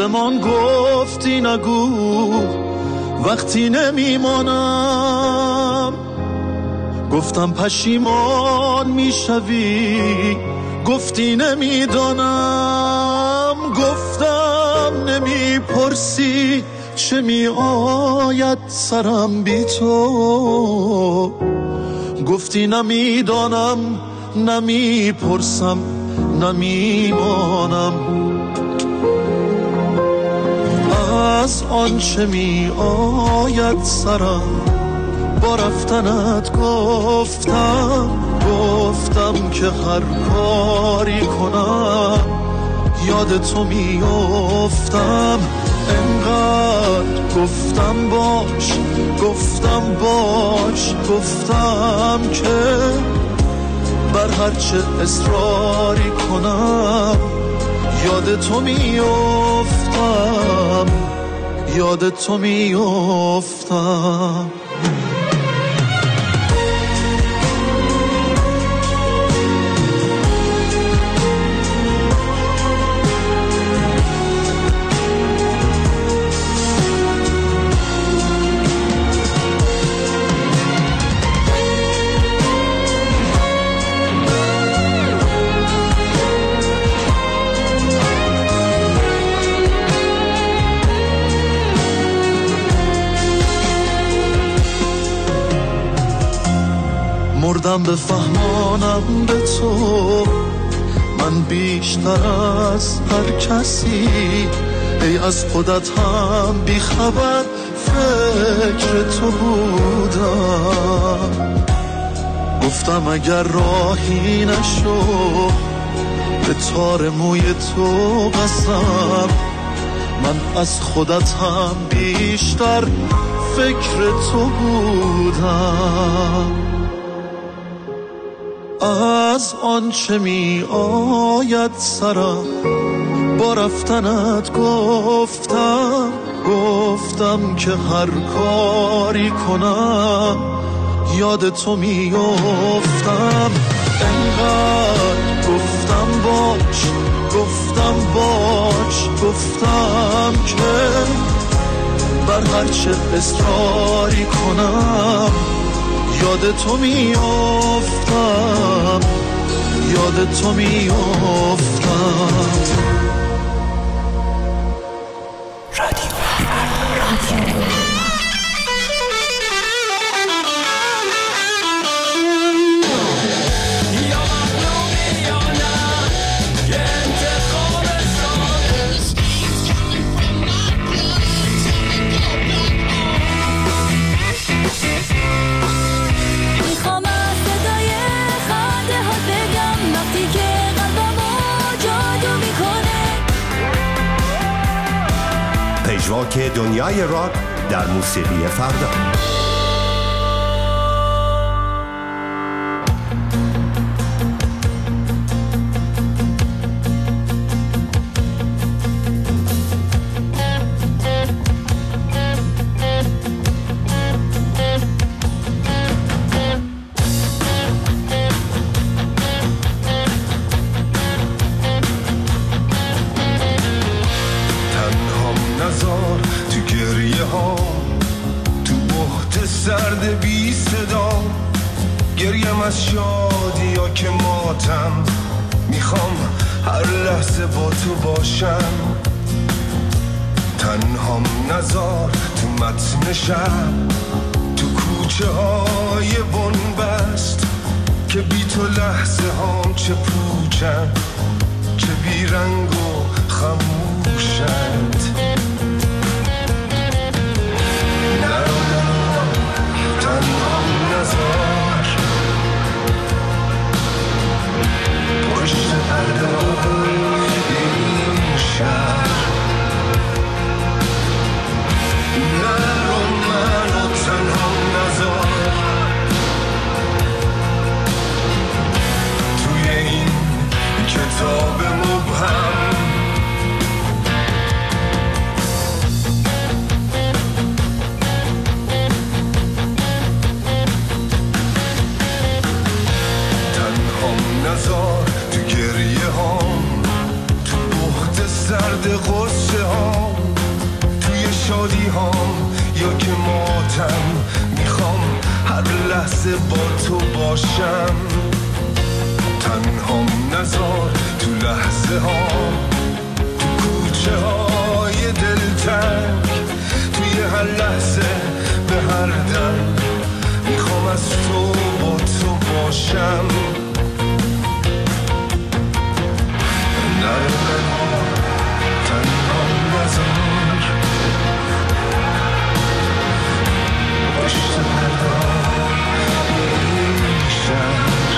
من گفتی نگو وقتی نمیمانم، گفتم پشیمان میشوی گفتی نمیدانم، گفتم نمیپرسی چه می آید سرم بی تو، گفتی نمیدانم نمیپرسم نمیمانم. از آنچه می آید سرم با رفتنت گفتم که هر کاری کنم یاد تو می افتم. انقدر گفتم باش گفتم که بر هرچه اصراری کنم یاد تو می افتم، یاد تو می افتم. مردم بفهمانم به تو من بیشتر از هر کسی، ای از خودت هم بیخبر فکر تو بودم. گفتم اگر راهی نشو به تار موی تو قسم، من از خودت هم بیشتر فکر تو بودم. از آنچه می آید سرم با رفتنت گفتم که هر کاری کنم یاد تو می افتم. انقدر گفتم که بر هرچه اصراری کنم یاد تو می افتم، یاد تو می افتم. پژواک دنیای راک در موسیقی فردا. سرد بی صدا گریم از شادی یا که ماتم، میخوام هر لحظه با تو باشم. تنهام نزار تو متن شب، تو کوچه های بنبست که بی تو لحظه هام چه پوچن چه بی رنگ و خموشند. تنهام نزار پشت پرده‌های این شهر، نرو منو تنهام نزار توی این کتاب مبهم. شادی هام یا که ماتم، میخوام هر لحظه با تو باشم. تنهام نذار تو لحظه ها، تو کوچه های دلتنگ، توی هر لحظه به هر دم، میخوام از تو با تو باشم. نره تنهام نذار پشت پردار این شهر،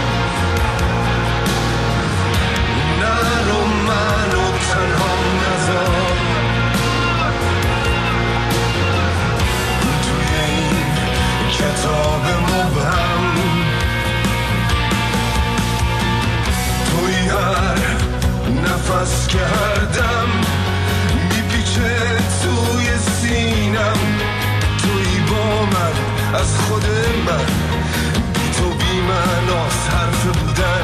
نرو منو تنهام نذار توی این کتاب مبهم. توی هر نفس که هر دم میپیچه توی سینم، توی با من از خود من، بی تو بی معناست حرف بودن.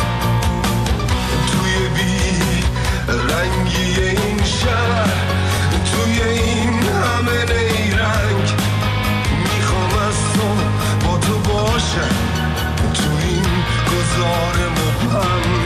توی بی رنگی این شهر، توی این همه نیرنگ، میخوام از تو با تو باشم تو این گذار مبهم.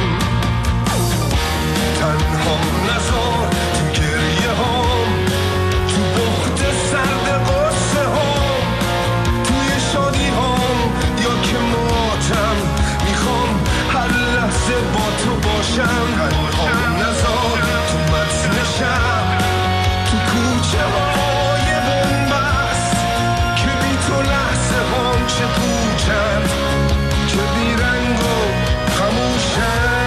تنهام نذار تو گریه هام، تو بخت سرد قصه هام، توی شادی هام یا که ماتم، میخوام هر لحظه با تو باشم. تنهام نذار تو متن شب، تو کوچه های بنبست، که بی تو لحظه هام چه پوچند، که بی رنگ و خموشند.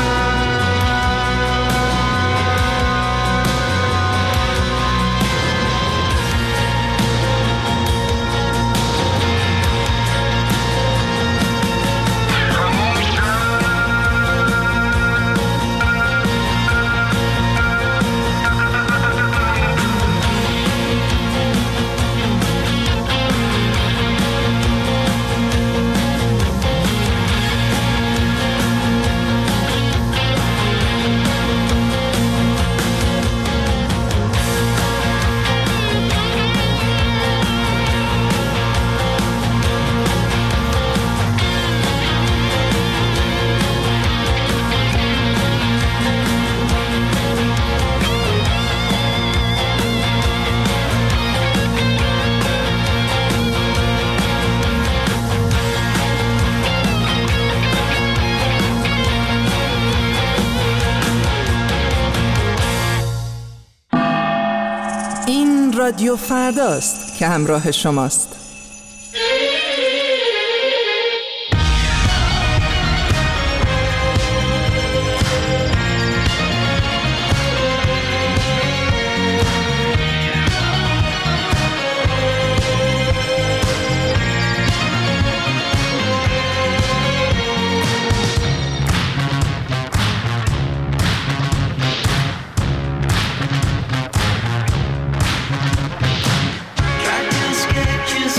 رادیو فرداست که همراه شماست. Sketches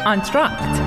آنتراکت.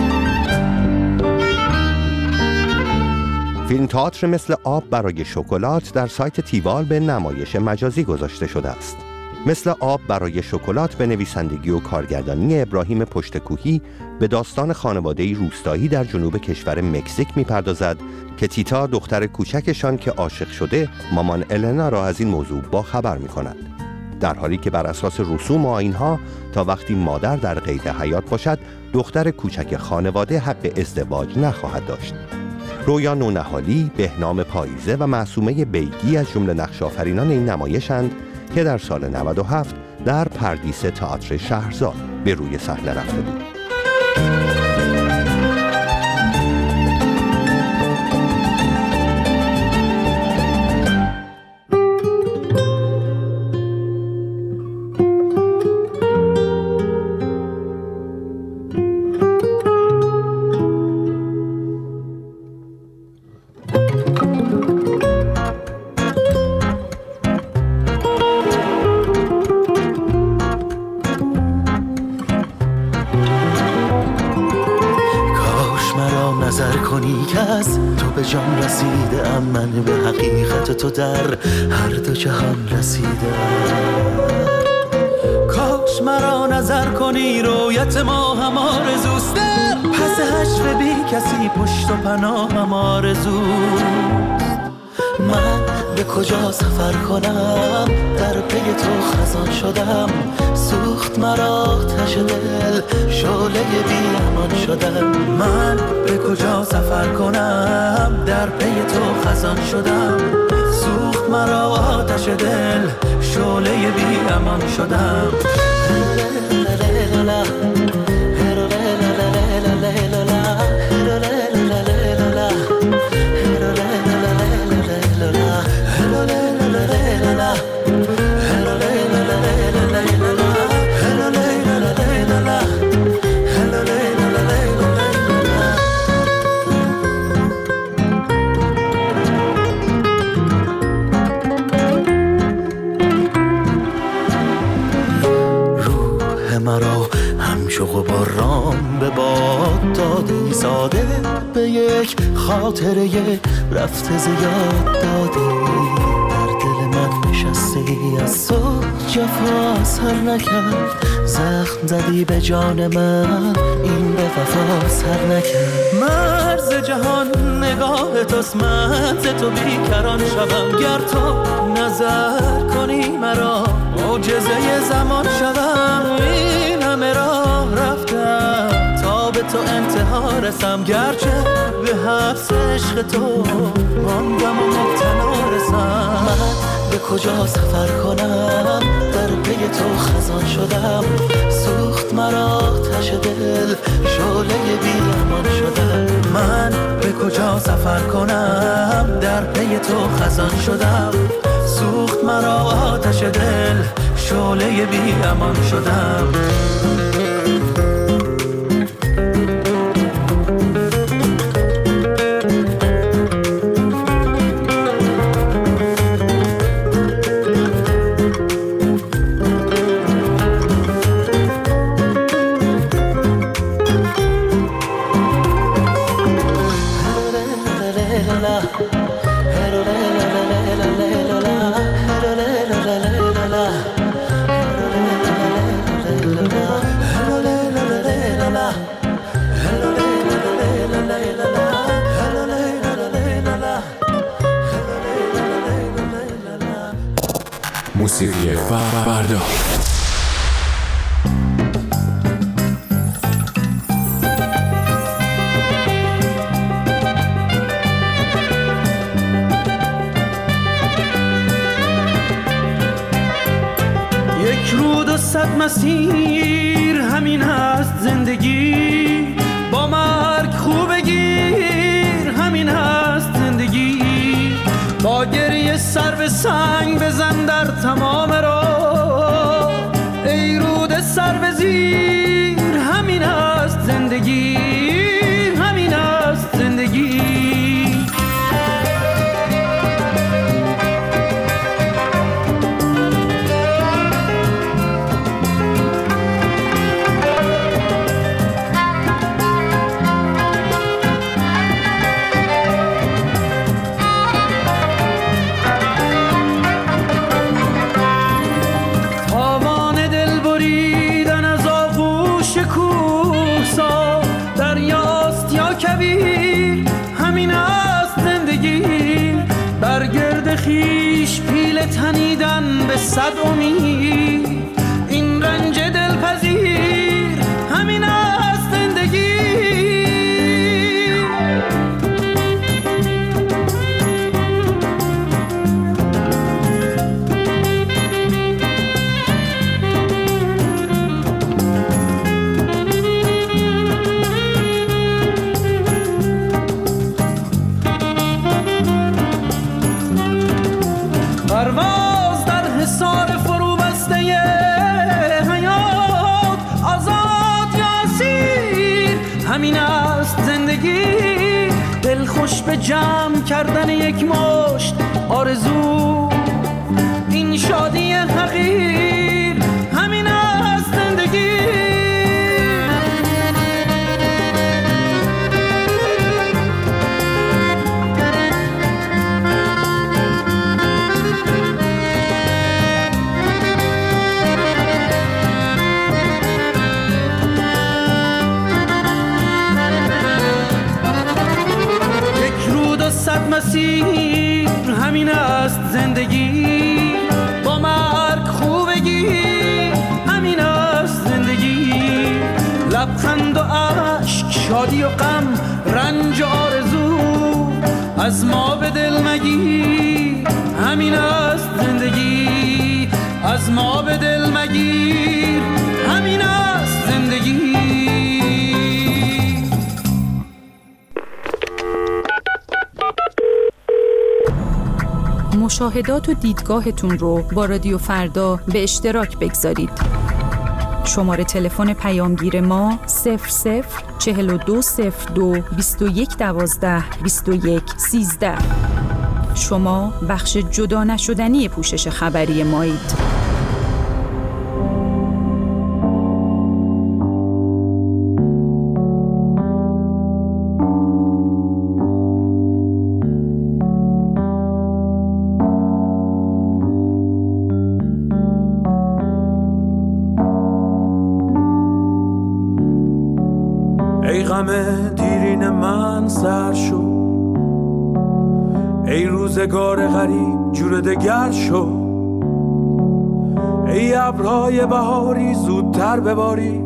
فیلم تئاتر مثل آب برای شکلات در سایت تیوال به نمایش مجازی گذاشته شده است. مثل آب برای شکلات به نویسندگی و کارگردانی ابراهیم پشتکوهی به داستان خانواده‌ای روستایی در جنوب کشور مکزیک می‌پردازد که تیتا دختر کوچکشان که عاشق شده مامان النا را از این موضوع با خبر می‌کند. در حالی که بر اساس رسوم و آیین‌ها تا وقتی مادر در قید حیات باشد دختر کوچک خانواده حق ازدواج نخواهد داشت. رویا نونهالی، بهنام پاییزه و معصومه بیگی از جمله نقش‌آفرینان این نمایشند که در سال 97 در پردیس تئاتر شهرزاد به روی صحنه رفته بود. جان رسیده ام من به حقیقت تو در هر دو جهان رسیده. کاش مرا نظر کنی رویت ما هم آرزوست، پس حشر بی کسی پشت و پناه هم آرزوست. من به کجا سفر کنم در پی تو خزان شدم، سوخت مرا آتش دل شعله بی امان شدم. من به کجا سفر کنم در پی تو خزان شدم، سوخت مرا آتش دل شعله بی امان شدم. غبارام به باد دادی، ساده به یک خاطره رفته زیاد دادی. در دل من نشستی از تو جفا سر نکرد، زخم زدی به جان من این به وفا سر نکرد. مرز جهان نگاه توست، من ز تو بیکران شوم. گر تو نظر کنی مرا معجزه زمان شوم. این همه راه رفتم تا به تو انتها رسم، گرچه به حبس عشق تو ماندم و مبتلا رسم. من به کجا سفر کنم در پی تو خزان شدم، سوخت مرا آتش دل شعله بی امان شدم. من به کجا سفر کنم در پی تو خزان شدم، سوخت مرا آتش دل شعله بی امان شدم. موسیقی فردا. یک رود و صد مسیر، همین هست زندگی. با مرگ خوب بگیر، همین هست زندگی. با گریه سر به سنگ بزن در تمام راه، ای رود سر به زیر، همین هست زندگی، همین هست زندگی. به 100 امید. این رنج دلپذیر همین است زندگی. پرواز در حصار فرو بسته حیات، آزاد یا اسیر همین است زندگی. دل خوش به جمع کردن یک مشت آرزو، این شادی حقیر همین است زندگی. مسیر همین است زندگی. با مرگ خوبگی همین است زندگی. لبخند و عشق، شادی و غم، رنج و آرزو، از ما به دل مگیر همین است زندگی. از ما به دل مگیر همین است زندگی. مشاهدات و دیدگاهتون رو با رادیو فردا به اشتراک بگذارید. شماره تلفن پیامگیر ما 004202 2112 2113. شما بخش جدا نشدنی پوشش خبری مایید. ای غم دیرین من سر شو، ای روزگار غریب جور دگر شو، ای ابرهای بهاری زودتر بباری،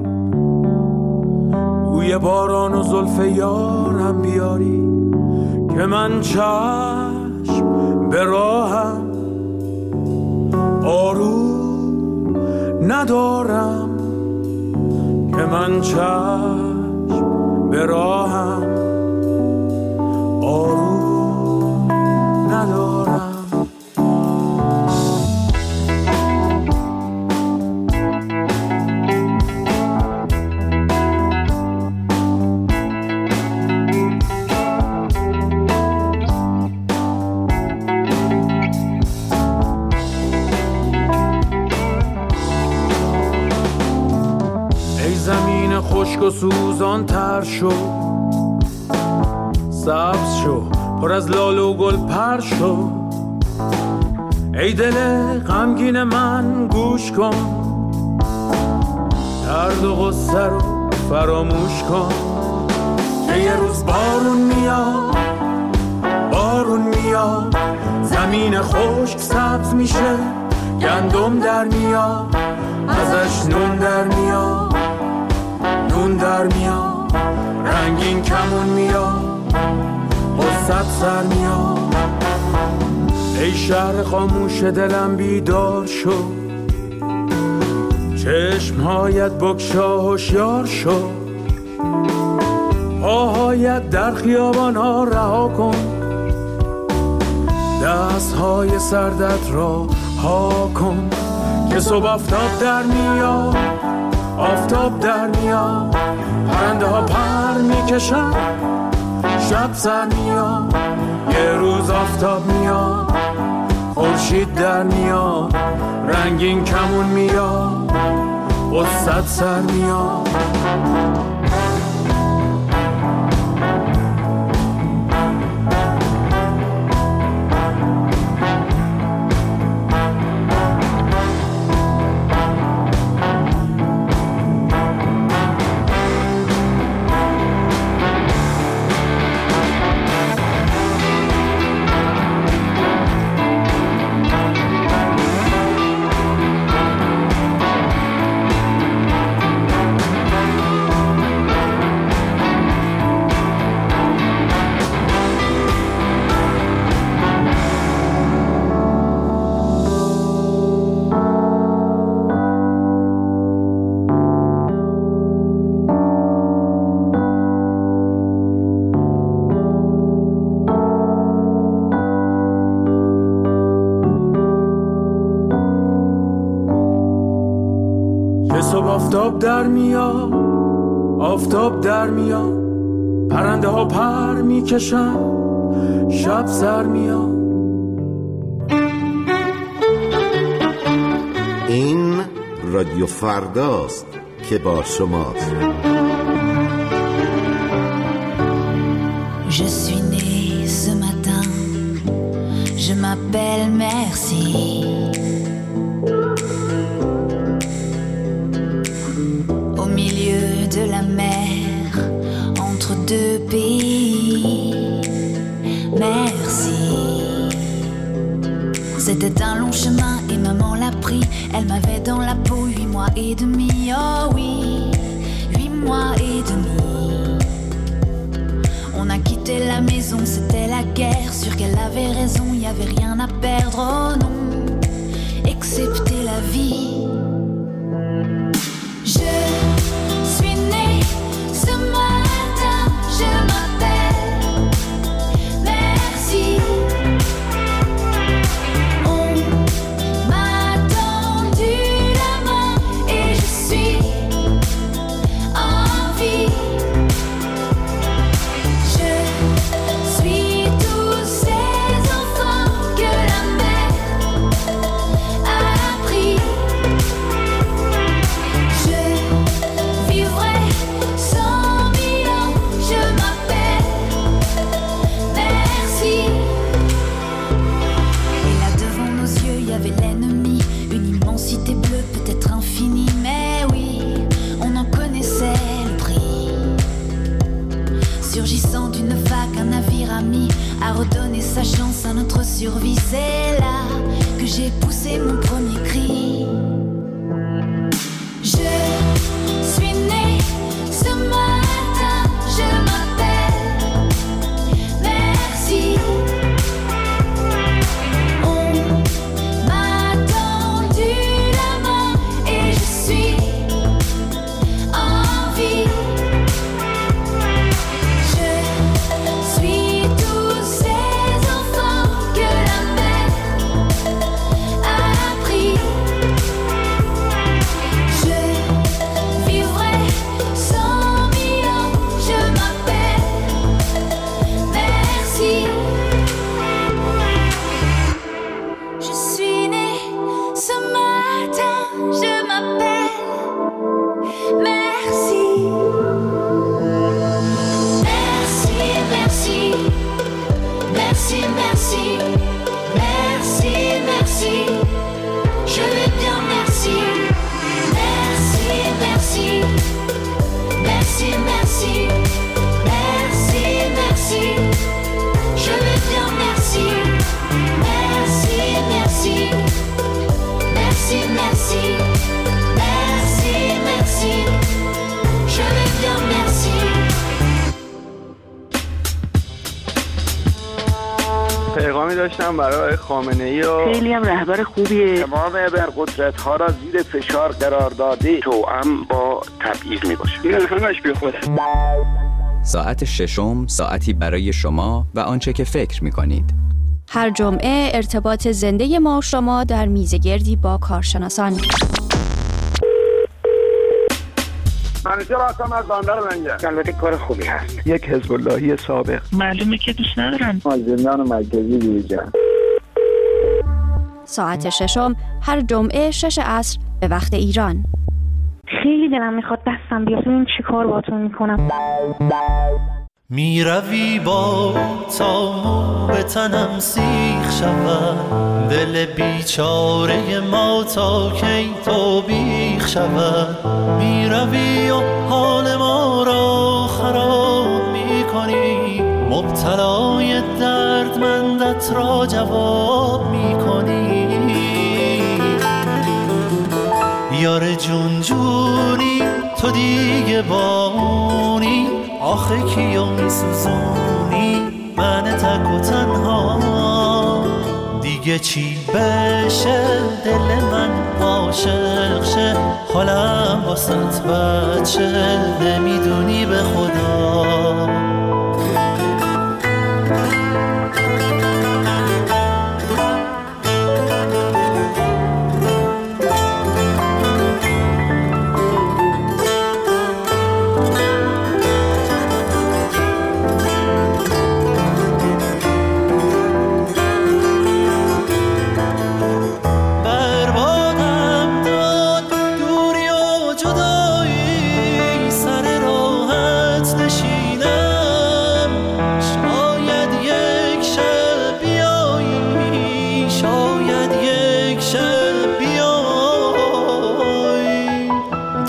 بوی باران و زلف یارم بیاری، که من چشم به راهم آروم ندارم، که من چشم به راهم آروم ندارم. ای زمین خشک و سوزان تر شو، سبز شو، پر از لاله و گل پر شو، ای دل غمگین من گوش کن، درد و غصه رو فراموش کن، که یه روز بارون میاد، بارون میاد، زمین خشک سبز میشه، گندم در میاد، ازش نون در میاد، نون در میاد، رنگین کمون میاد، قصت سر میاد. ای شهر خاموش دلم بیدار شو، چشمهایت بگشا هوشیار شو، پاهایت در خیابان ها رها کن، دستهای سردت را ها کن، که صبح آفتاب در میاد، آفتاب در میاد، پرنده ها پر میکشن، شب سر میاد، یه روز آفتاب میاد، خورشید در میاد، رنگین کمون میاد، قصت سر میاد. صبح آفتاب در میاد، آفتاب در میاد، پرنده ها پر میکشن، شب سر میاد. این رادیو فرداست که با شماست. Je suis née ce matin, je m'appelle Merci. Au milieu de la mer, entre deux pays, merci. C'était un long chemin et maman l'a pris. Elle m'avait dans la peau 8 mois et demi, oh oui, 8 mois et demi. On a quitté la maison, c'était la guerre. Sûr qu'elle avait raison, y avait rien à perdre, oh non, excepté la vie. Je suis née ce matin, je m'appelle Merci. On m'a tendu la main et je suis en vie. Je suis tous ces enfants que la mer a pris. Je vivrai 100 000 ans, je m'appelle Merci. Et là devant nos yeux, il y avait l'ennemi, une immensité bleue, peut-être infinie, mais oui, on en connaissait le prix. Surgissant d'une vague, un navire ami a redonné sa chance à notre survie. C'est là que j'ai poussé mon premier cri. Je suis née ce matin, je m'appelle Merci. On m'a tendu la main et je suis en vie. Je suis tous ces enfants que la mer a pris. Je vivrai 100 000 ans, je m'appelle Merci. Je suis née ce matin, je m'appelle Merci. Merci, merci, merci, merci, merci, merci. Je vais bien, merci. Merci, merci, merci, merci, merci, merci. Je vais bien, merci. Merci, merci, merci, merci, merci, merci. Je vais bien, merci. پیغامی داشتم برای خامنه‌ای و خیلی هم رهبر خوبیه. تمام ابرقدرت‌ها را زیر فشار قرار داده، توأم با تبعیض میباشه. این همش بیخوده. ساعت ششم، ساعتی برای شما و آنچه که فکر می‌کنید. هر جمعه ارتباط زنده ما و شما در میزگردی با کارشناسان. منیژه راستم از بندر لنگه. البته کار خوبی هست. یک حزب اللهی سابق. معلومه که دوست ندارن. زندان مرکزی بیرجن. ساعت ششم هر جمعه 6 عصر به وقت ایران. خیلی دلم میخواد دستم بیاد. این چی کار باتون میکنم؟ میروی با تا به تنم سیخ شود، دل بیچاره ما تا کی تو بیخ شود. میروی و حال ما را خراب میکنی، مبتلای دردمندت را جواب میکنی. یار جون جونی تو دیگه بانی، آخه کیو میسوزونی من تک و تنها. دیگه چی بشه دل من عاشق شه، حالم واسط بچه نمیدونی به خدا.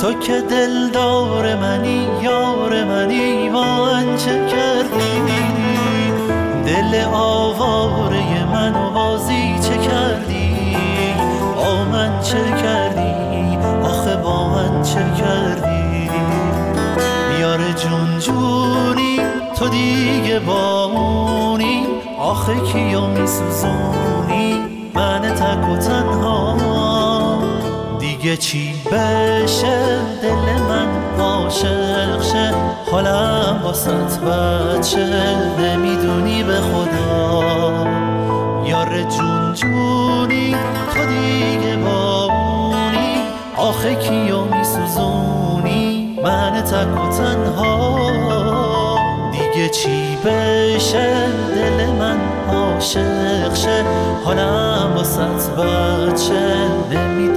تو که دلدار منی یار منی من چه کردی دل آواره من بازی چه کردی با من چه کردی آخه با من چه کردی یار جون جونی تو دیگه بامونی آخه کیو میسوزونی من تک و تنها دیگه چی بشه دل من عاشق شه حالم واسط بچه نمیدونی به خدا یار جون جونی تو دیگه بامونی آخه کیو میسوزونی من تک و تنها دیگه چی بشه دل من عاشق شه حالم واسط بچه نمیدونی